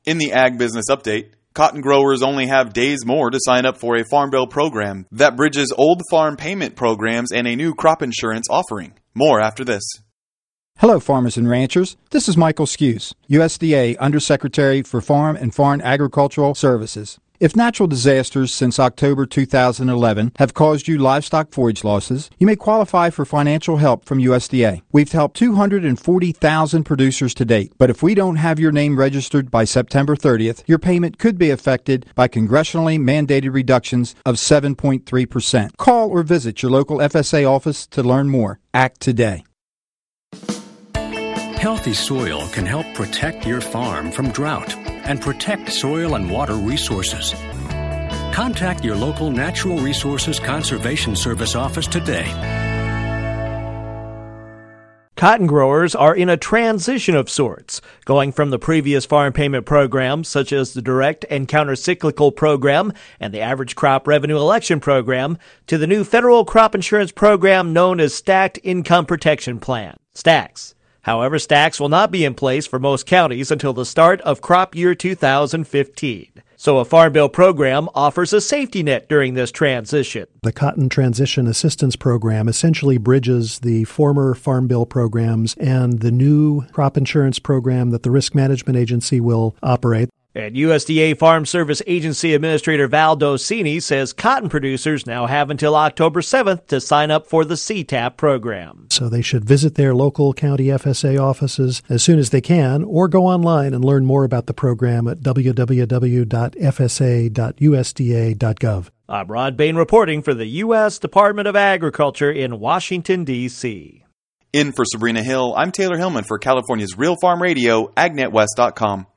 In the Ag Business Update, cotton growers only have days more to sign up for a Farm Bill program that bridges old farm payment programs and a new crop insurance offering. More after this. Hello, farmers and ranchers. This is Michael Skuse, USDA Undersecretary for Farm and Foreign Agricultural Services. If natural disasters since October 2011 have caused you livestock forage losses, you may qualify for financial help from USDA. We've helped 240,000 producers to date, but if we don't have your name registered by September 30th, your payment could be affected by congressionally mandated reductions of 7.3%. Call or visit your local FSA office to learn more. Act today. Healthy soil can help protect your farm from drought and protect soil and water resources. Contact your local Natural Resources Conservation Service office today. Cotton growers are in a transition of sorts, going from the previous farm payment programs such as the Direct and Countercyclical Program and the Average Crop Revenue Election Program to the new federal crop insurance program known as Stacked Income Protection Plan, STACS. However, STACS will not be in place for most counties until the start of crop year 2015. So a Farm Bill program offers a safety net during this transition. The Cotton Transition Assistance Program essentially bridges the former Farm Bill programs and the new crop insurance program that the Risk Management Agency will operate. And USDA Farm Service Agency Administrator Val Docini says cotton producers now have until October 7th to sign up for the CTAP program. So they should visit their local county FSA offices as soon as they can, or go online and learn more about the program at www.fsa.usda.gov. I'm Rod Bain reporting for the U.S. Department of Agriculture in Washington, D.C. In for Sabrina Hill, I'm Taylor Hillman for California's Real Farm Radio, AgNetWest.com.